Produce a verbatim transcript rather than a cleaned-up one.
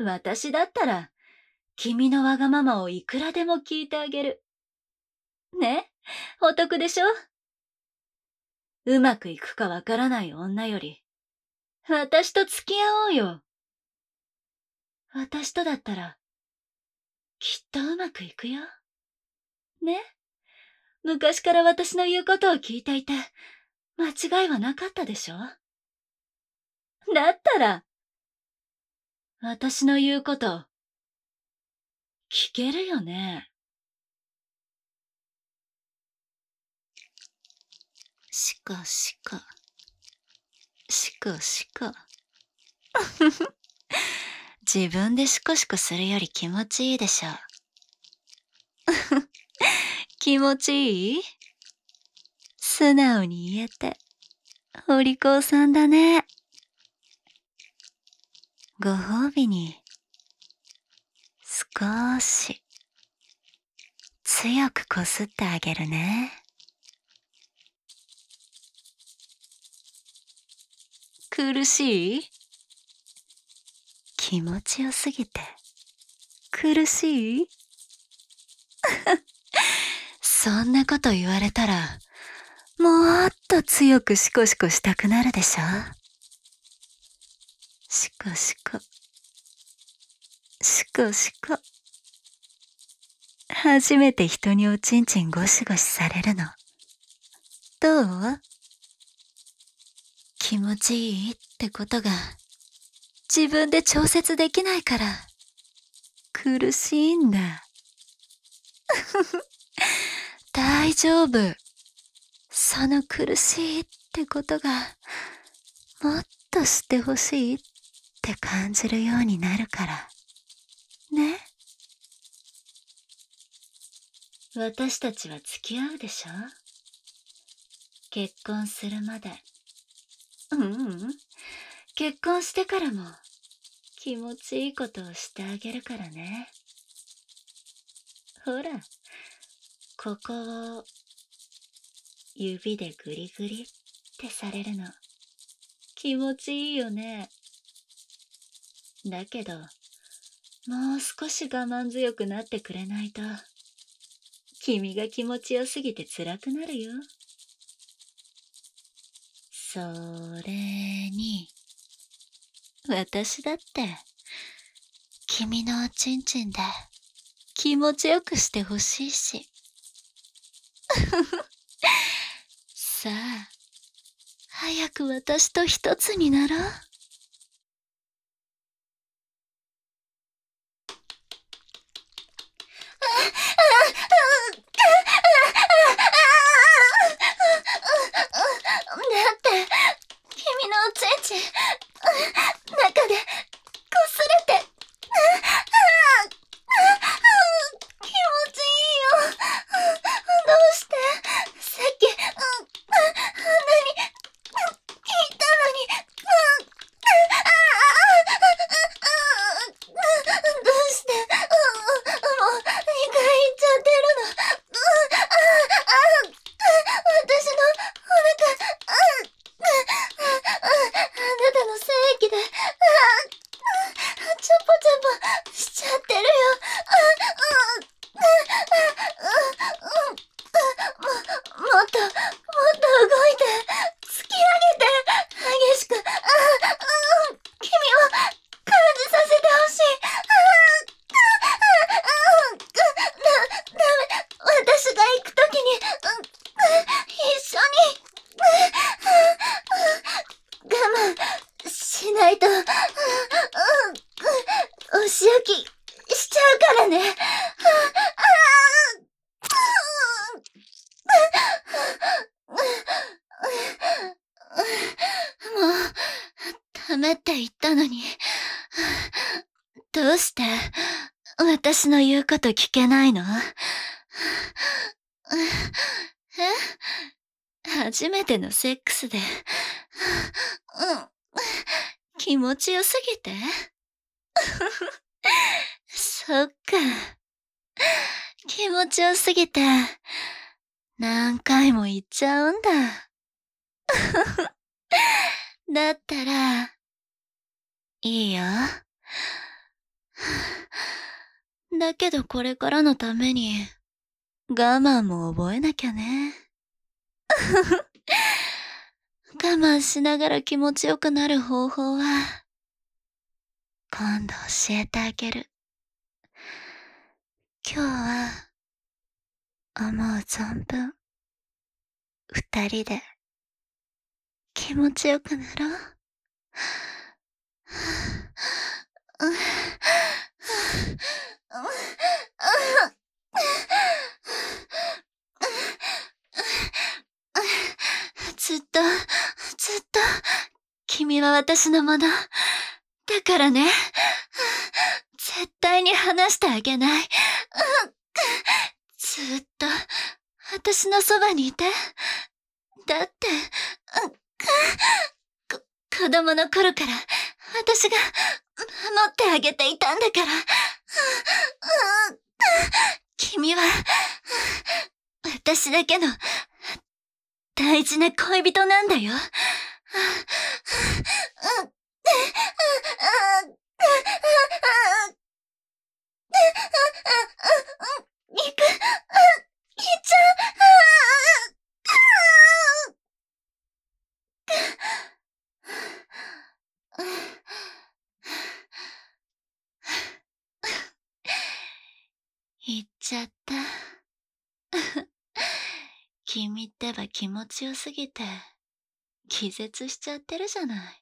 私だったら、君のわがままをいくらでも聞いてあげる。ね、お得でしょ？うまくいくかわからない女より、私と付き合おうよ。私とだったら、きっとうまくいくよ。ね？昔から私の言うことを聞いていて、間違いはなかったでしょ？だったら、私の言うこと、聞けるよね？ しこしこ。しこしこ。自分でしこしこするより気持ちいいでしょ。気持ちいい？素直に言えて、お利口さんだね。ご褒美に、少し、強くこすってあげるね。苦しい？気持ちよすぎて、苦しい？そんなこと言われたら、もっと強くシコシコしたくなるでしょ？シコシコ。シコシコ。初めて人におちんちんゴシゴシされるの。どう？気持ちいいってことが自分で調節できないから苦しいんだ。大丈夫。その苦しいってことがもっとしてほしいって感じるようになるから。ね。 私たちは付き合うでしょ？結婚するまで。うんうん。結婚してからも気持ちいいことをしてあげるからね。ほら、ここを指でグリグリってされるの。気持ちいいよね。だけど、もう少し我慢強くなってくれないと、君が気持ちよすぎて辛くなるよ。それに、私だって、君のおちんちんで気持ちよくしてほしいし。さあ、早く私と一つになろう。だって、君のおちんちん、中で、こすれて、気持ちいいよ。どうして、さっき、あんなに、言ったのに、どうして、もう、にかい言っちゃってるの。私のお腹、あなたの精液で、チャポチャポしちゃってるよ。も、もっと、もっと動いて、突き上げて、激しく、君を感じさせてほしい。だ、ダメ、私が行くときに、一緒に、我慢しないと、お仕置きしちゃうからね。もう、ダメって言ったのに、どうして私の言うこと聞けないの？え？初めてのセックスで、気持ちよすぎて？そっか。気持ちよすぎて、何回も言っちゃうんだ。だったら、いいよ。 だけどこれからのために、我慢も覚えなきゃね。我慢しながら気持ちよくなる方法は、今度教えてあげる。今日は、思う存分、二人で、気持ちよくなろう。ずっと、ずっと、君は私のもの。だからね、絶対に離してあげない。ずっと、私のそばにいて。だって、こ、子供の頃から、私が、守ってあげていたんだから。君は、私だけの、大事な恋人なんだよ。いく、いっちゃう。言っちゃった。君ってば気持ちよすぎて、気絶しちゃってるじゃない。